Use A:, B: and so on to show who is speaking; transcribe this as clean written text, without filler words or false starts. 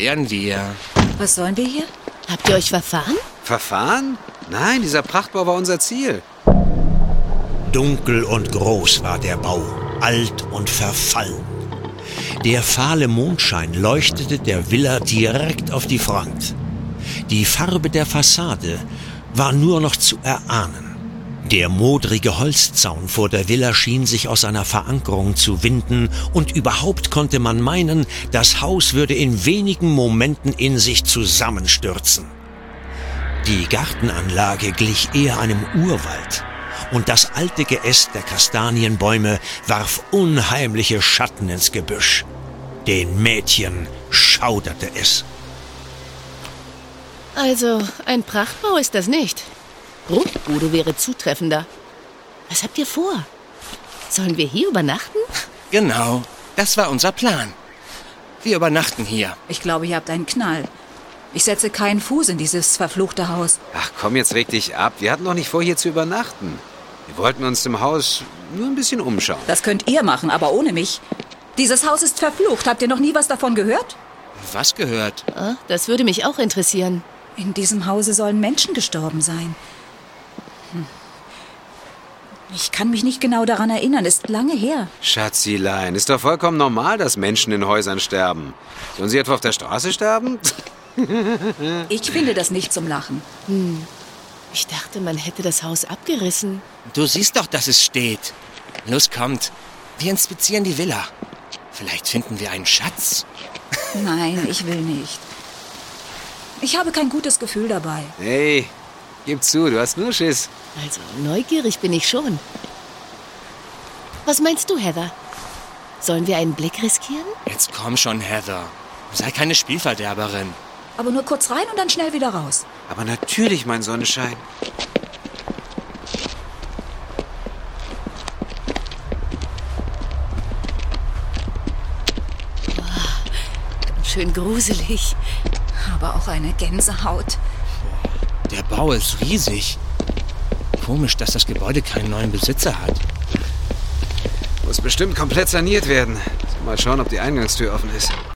A: wären wir.
B: Was sollen wir hier?
C: Habt ihr euch verfahren?
D: Verfahren? Nein, dieser Prachtbau war unser Ziel.
E: Dunkel und groß war der Bau, alt und verfallen. Der fahle Mondschein leuchtete der Villa direkt auf die Front. Die Farbe der Fassade war nur noch zu erahnen. Der modrige Holzzaun vor der Villa schien sich aus seiner Verankerung zu winden und überhaupt konnte man meinen, das Haus würde in wenigen Momenten in sich zusammenstürzen. Die Gartenanlage glich eher einem Urwald und das alte Geäst der Kastanienbäume warf unheimliche Schatten ins Gebüsch. Den Mädchen schauderte es.
C: Also, ein Prachtbau ist das nicht. Bruchbude wäre zutreffender. Was habt ihr vor? Sollen wir hier übernachten?
A: Genau, das war unser Plan. Wir übernachten hier.
B: Ich glaube, ihr habt einen Knall. Ich setze keinen Fuß in dieses verfluchte Haus.
D: Ach komm, jetzt reg dich ab. Wir hatten doch nicht vor, hier zu übernachten. Wir wollten uns im Haus nur ein bisschen umschauen.
B: Das könnt ihr machen, aber ohne mich. Dieses Haus ist verflucht. Habt ihr noch nie was davon gehört?
A: Was gehört?
C: Ah, das würde mich auch interessieren.
B: In diesem Hause sollen Menschen gestorben sein. Ich kann mich nicht genau daran erinnern. Ist lange her.
D: Schatzilein, ist doch vollkommen normal, dass Menschen in Häusern sterben. Sollen sie etwa auf der Straße sterben?
B: Ich finde das nicht zum Lachen.
C: Ich dachte, man hätte das Haus abgerissen.
A: Du siehst doch, dass es steht. Los, kommt. Wir inspizieren die Villa. Vielleicht finden wir einen Schatz.
B: Nein, ich will nicht. Ich habe kein gutes Gefühl dabei.
D: Hey, gib zu, du hast nur Schiss.
C: Also, neugierig bin ich schon. Was meinst du, Heather? Sollen wir einen Blick riskieren?
A: Jetzt komm schon, Heather. Sei keine Spielverderberin.
B: Aber nur kurz rein und dann schnell wieder raus.
D: Aber natürlich, mein Sonnenschein.
C: Schön gruselig.
B: Aber auch eine Gänsehaut.
A: Der Bau ist riesig. Komisch, dass das Gebäude keinen neuen Besitzer hat.
D: Muss bestimmt komplett saniert werden. Mal schauen, ob die Eingangstür offen ist.